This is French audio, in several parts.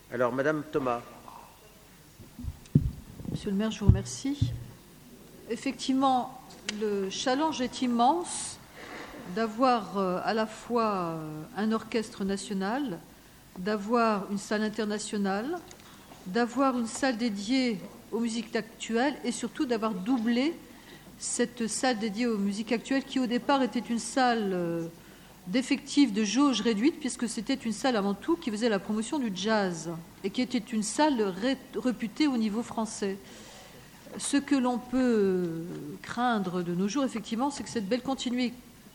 Alors, Madame Thomas. Monsieur le maire, je vous remercie. Effectivement, le challenge est immense d'avoir à la fois un orchestre national, d'avoir une salle internationale, d'avoir une salle dédiée aux musiques actuelles et surtout d'avoir doublé cette salle dédiée aux musiques actuelles qui au départ était une salle d'effectifs de jauge réduite puisque c'était une salle avant tout qui faisait la promotion du jazz et qui était une salle réputée au niveau français. Ce que l'on peut craindre de nos jours, effectivement, c'est que cette belle continuité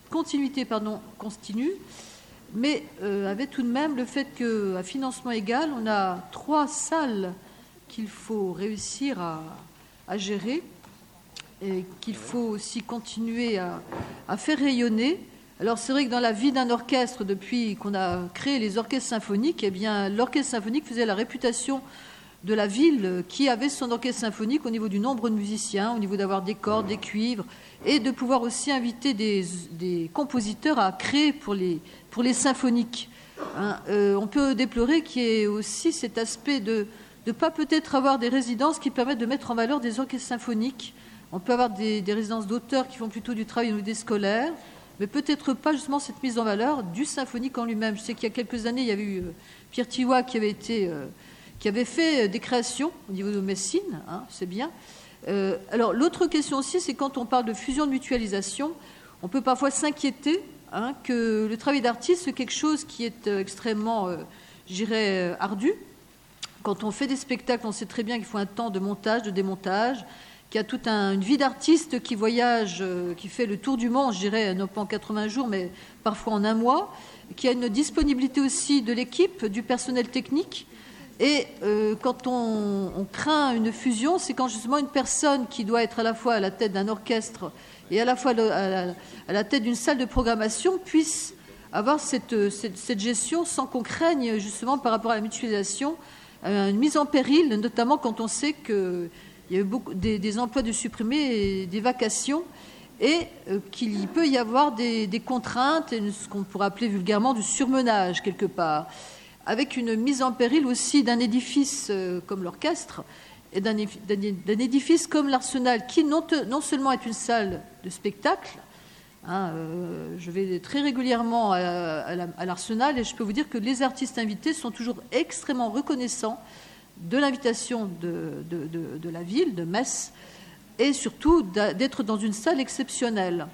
continue, mais avec tout de même le fait qu'à financement égal, on a 3 salles qu'il faut réussir à gérer et qu'il faut aussi continuer à faire rayonner. Alors c'est vrai que dans la vie d'un orchestre, depuis qu'on a créé les orchestres symphoniques, eh bien l'orchestre symphonique faisait la réputation de la ville qui avait son orchestre symphonique au niveau du nombre de musiciens, au niveau d'avoir des cordes, des cuivres, et de pouvoir aussi inviter des compositeurs à créer pour les symphoniques. On peut déplorer qu'il y ait aussi cet aspect de ne pas peut-être avoir des résidences qui permettent de mettre en valeur des orchestres symphoniques. On peut avoir des résidences d'auteurs qui font plutôt du travail au niveau des scolaires, mais peut-être pas justement cette mise en valeur du symphonique en lui-même. Je sais qu'il y a quelques années, il y avait eu Pierre Thiouat qui avait fait des créations au niveau de Messine, c'est bien. Alors l'autre question aussi, c'est quand on parle de fusion de mutualisation, on peut parfois s'inquiéter que le travail d'artiste, c'est quelque chose qui est extrêmement, ardu. Quand on fait des spectacles, on sait très bien qu'il faut un temps de montage, de démontage, qu'il y a toute une vie d'artiste qui voyage, qui fait le tour du monde, je dirais, non pas en 80 jours, mais parfois en un mois, qu'il y a une disponibilité aussi de l'équipe, du personnel technique. Et quand on craint une fusion, c'est quand justement une personne qui doit être à la fois à la tête d'un orchestre et à la fois à la tête d'une salle de programmation puisse avoir cette gestion sans qu'on craigne justement par rapport à la mutualisation une mise en péril, notamment quand on sait qu'il y a eu beaucoup des emplois de supprimés et des vacations et qu'il peut y avoir des contraintes et ce qu'on pourrait appeler vulgairement du surmenage quelque part, avec une mise en péril aussi d'un édifice comme l'orchestre et d'un édifice comme l'Arsenal, qui non seulement est une salle de spectacle, je vais très régulièrement à l'Arsenal et je peux vous dire que les artistes invités sont toujours extrêmement reconnaissants de l'invitation de la ville, de Metz, et surtout d'être dans une salle exceptionnelle.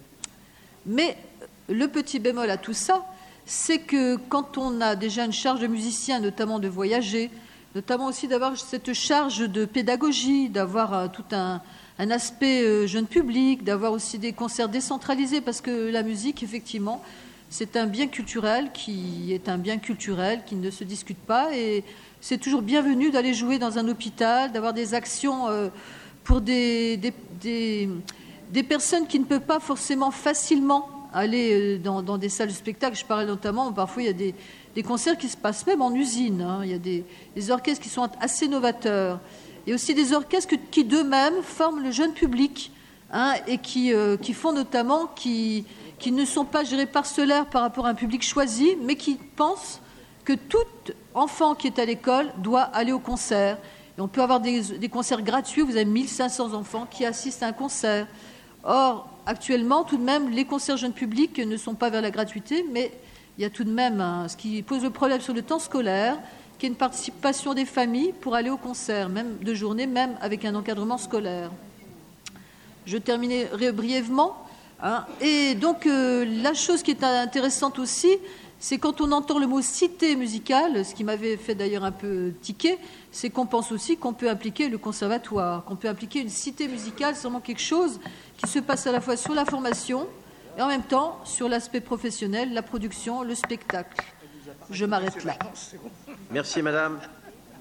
Mais le petit bémol à tout ça, c'est que quand on a déjà une charge de musicien, notamment de voyager, notamment aussi d'avoir cette charge de pédagogie, d'avoir tout un aspect jeune public, d'avoir aussi des concerts décentralisés, parce que la musique, effectivement, c'est un bien culturel qui ne se discute pas, et c'est toujours bienvenu d'aller jouer dans un hôpital, d'avoir des actions pour des personnes qui ne peuvent pas forcément facilement aller dans des salles de spectacle. Je parlais notamment, parfois il y a des concerts qui se passent même en usine. Il y a des orchestres qui sont assez novateurs. Il y a aussi des orchestres qui d'eux-mêmes forment le jeune public et qui font notamment, qui ne sont pas gérés parcellaires par rapport à un public choisi, mais qui pensent que tout enfant qui est à l'école doit aller au concert. Et on peut avoir des concerts gratuits, vous avez 1500 enfants qui assistent à un concert. Or, actuellement, tout de même, les concerts jeunes publics ne sont pas vers la gratuité, mais il y a tout de même ce qui pose le problème sur le temps scolaire, qui est une participation des familles pour aller au concert, même de journée, même avec un encadrement scolaire. Je terminerai brièvement. Et donc, la chose qui est intéressante aussi, c'est quand on entend le mot cité musicale, ce qui m'avait fait d'ailleurs un peu tiquer, c'est qu'on pense aussi qu'on peut appliquer le conservatoire, qu'on peut appliquer une cité musicale, c'est vraiment quelque chose qui se passe à la fois sur la formation et en même temps sur l'aspect professionnel, la production, le spectacle. Je m'arrête là. Merci madame.